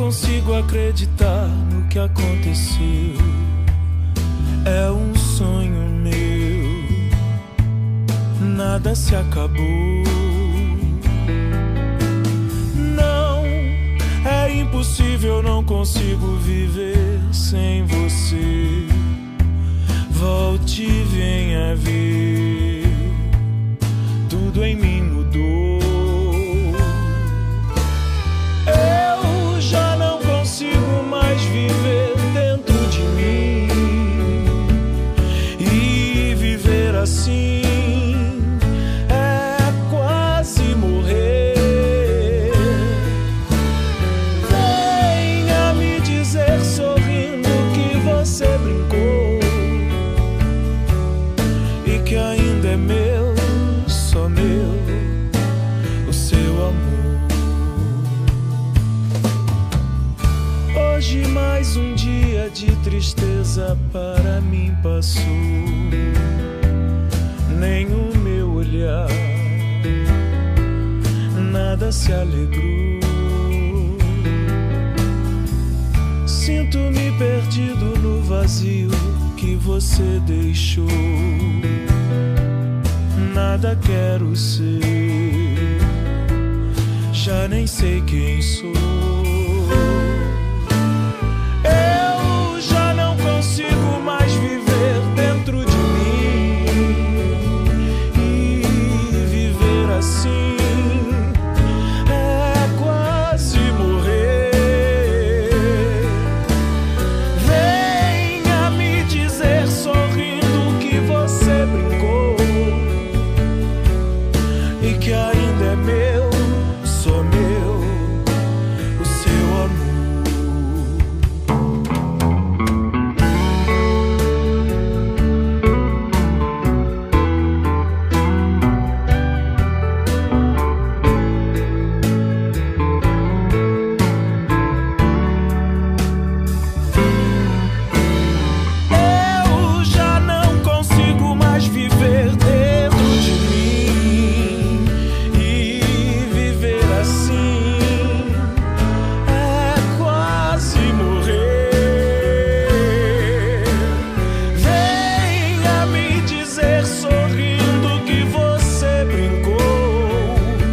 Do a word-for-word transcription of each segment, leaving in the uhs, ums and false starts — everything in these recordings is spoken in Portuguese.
consigo acreditar no que aconteceu. É um sonho meu, nada se acabou. Não, é impossível, não consigo viver sem você. Volte e venha ver, tudo em mim mudou. Eu já não consigo mais viver dentro de mim, e viver assim é quase morrer. Venha me dizer sorrindo que você brincou e que ainda é meu, só meu, o seu amor. Hoje mais um dia de tristeza para mim passou. Nem o meu olhar, nada se alegrou. Sinto-me perdido no vazio que você deixou. Nada quero ser, já nem sei quem sou. Eu já não consigo mais viver dentro de mim, e viver assim é quase morrer. Venha me dizer sorrindo que você brincou e que ainda é meu, só meu, o seu amor. Eu já não consigo mais viver dentro de mim, e viver assim é quase morrer. Venha me dizer sorrindo que você brincou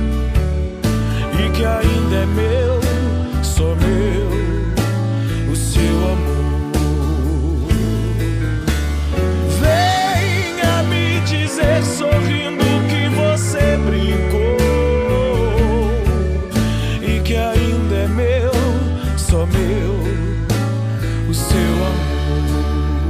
e que ainda é meu, só meu, o seu amor. Venha me dizer sorrindo que você brincou e que ainda é meu, só meu, o seu amor.